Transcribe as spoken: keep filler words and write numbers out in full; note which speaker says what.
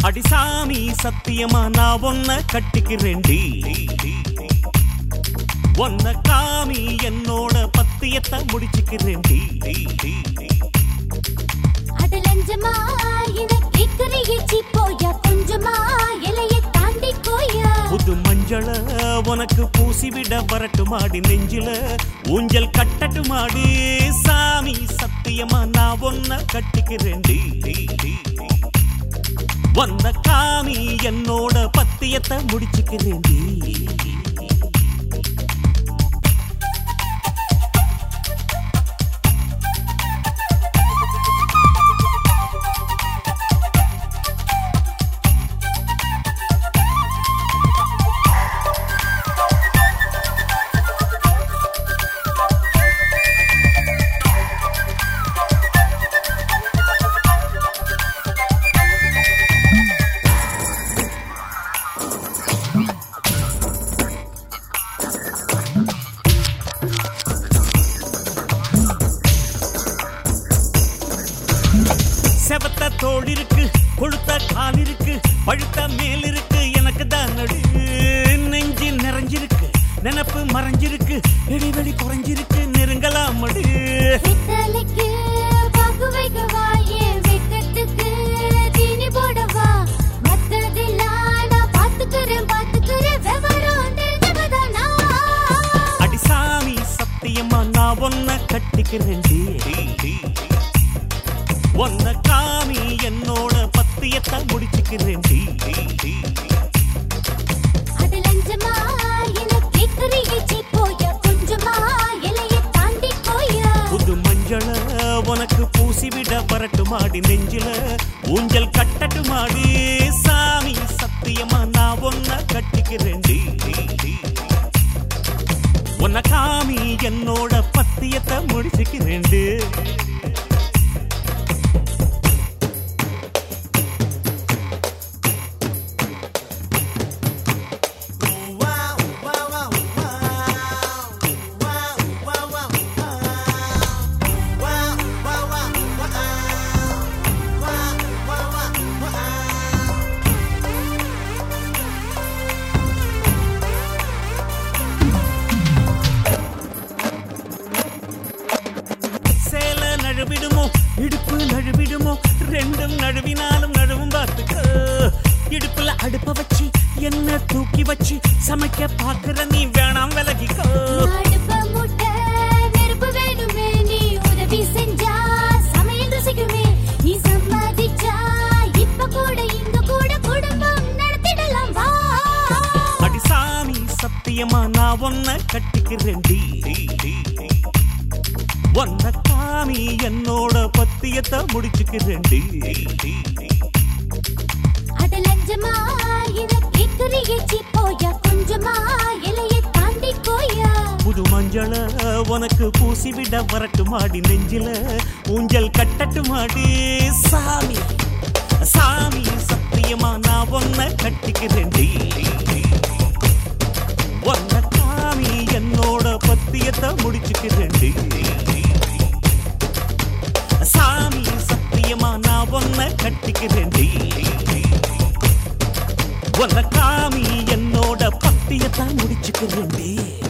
Speaker 1: அடிசாமி சத்தியமா நான் ஒன்ன கட்டிக்கிறேன்டி. ஒன்ன காமி என்னோட பத்தியத்தை முடிச்சுக்கிறேன்டி.
Speaker 2: அடலஞ்சமா எனக்கு கிரியிச்சி போயா கொஞ்சமா எல்லையை தாண்டி போயா.
Speaker 1: புது மஞ்சள உனக்கு பூசிவிட வரட்டுமாடி, நெஞ்சில ஊஞ்சல் கட்டட்டுமாடி. சாமி சத்தியமா நான் ஒன்ன கட்டிக்கிறேன்டி. வந்த காமி என்னோட பத்தியத்தை முடிச்சுக்கிறேன்டி. செவத்த தோள் இருக்கு, கொழுத்த கால் இருக்கு, பழுத்த மேல் இருக்கு, எனக்கு தான் நடு. நெஞ்சு நிறைஞ்சிருக்கு, நினப்பு மறைஞ்சிருக்கு, இடைவெளி குறைஞ்சிருக்கு, நெருங்கலாம் மடு. அடிசாமி சத்தியமா நான் ஒன்ன கட்டிக்கிறேன்டி. ஒன்ன காமி என்னோட பத்தியத்தை முடிச்சுக்கிறேன்டி.
Speaker 2: அடலஞ்சமா எனக்கு கிரியிச்சி போயா கொஞ்சமா எல்லையை தாண்டி போயா.
Speaker 1: புது மஞ்சள உனக்கு பூசிவிட வரட்டுமாடி, நெஞ்சில ஊஞ்சல் கட்டட்டுமாடி. சாமி சத்தியமா நான் ஒன்ன கட்டிக்கிறேன்டி. ஒன்ன காமி என்னோட பத்தியத்தை முடிச்சுக்கிறேன்டி. நழுவிடுமோ இடுப்பு நழுவிடுமோ, ரெண்டும் நழுவினாலும் நழுவும் பார்த்துக்க. இடுப்புல அடுப்ப வச்சு என்ன தூக்கி வச்சு சமைக்க பாக்குற நீ வேணாம் விலகிக்கோ.
Speaker 2: அடுப்ப மூட்ட நெருப்பு வேணுமே, நீ உதவி செஞ்சா சமையல் ருசிக்குமே. நீ சம்மதிச்சா இப்ப கூட இங்க கூட குடும்பம் நடத்திடலாம் வா.
Speaker 1: அடிசாமி சத்தியமா நான் ஒன்ன கட்டிக்கிறேன்டி. ஒன்ன காமி என்னோட பத்தியத்தை முடிச்சுக்கிறேன்டி.
Speaker 2: அடலஞ்சமா எனக்கு கிரியிச்சி போயா கொஞ்சமா எல்லையை தாண்டி போயா.
Speaker 1: புது மஞ்சள உனக்கு பூசிவிட வரட்டுமாடி, நெஞ்சில ஊஞ்சல் கட்டட்டுமாடி. சாமி சாமி சத்தியமா நான் ஒன்ன கட்டிக்கிறேன்டி. ஒன்ன காமி என்னோட பத்தியத்தை முடிச்சுக்கிறேன்டி. சாமி சத்தியமா நான் ஒன்ன கட்டிக்கிறேன்டி. ஒன்ன காமி என்னோட பத்தியத்தை முடிச்சுக்கிறேன்டி.